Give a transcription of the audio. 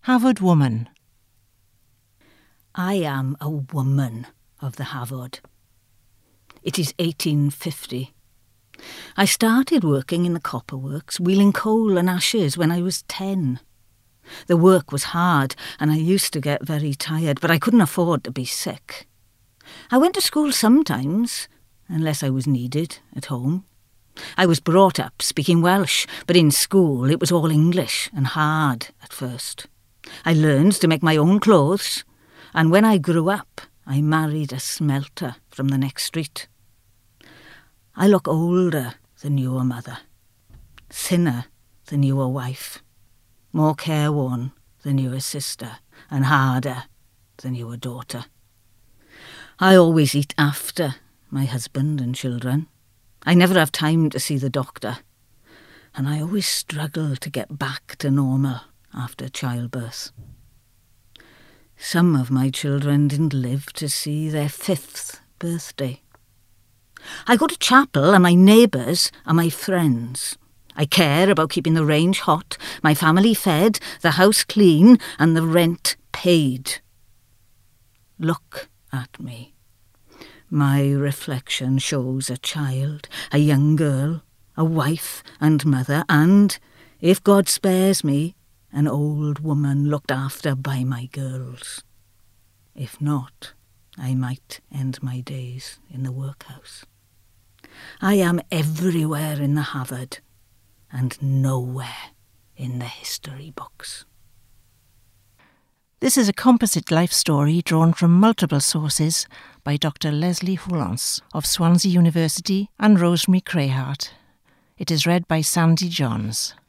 Havod woman. I am a woman of the Havod. It is 1850. I started working in the copper works, wheeling coal and ashes when I was 10. The work was hard and I used to get very tired, but I couldn't afford to be sick. I went to school sometimes, unless I was needed at home. I was brought up speaking Welsh, but in school it was all English and hard at first. I learned to make my own clothes, and when I grew up, I married a smelter from the next street. I look older than your mother, thinner than your wife, more careworn than your sister, and harder than your daughter. I always eat after my husband and children. I never have time to see the doctor, and I always struggle to get back to normal after childbirth. Some of my children didn't live to see their 5th birthday. I go to chapel and my neighbours are my friends. I care about keeping the range hot, my family fed, the house clean and the rent paid. Look at me. My reflection shows a child, a young girl, a wife and mother, and, if God spares me, an old woman looked after by my girls. If not, I might end my days in the workhouse. I am everywhere in the Havod and nowhere in the history books. This is a composite life story drawn from multiple sources by Dr. Leslie Houlance of Swansea University and Rosemary Crayhart. It is read by Sandy Johns.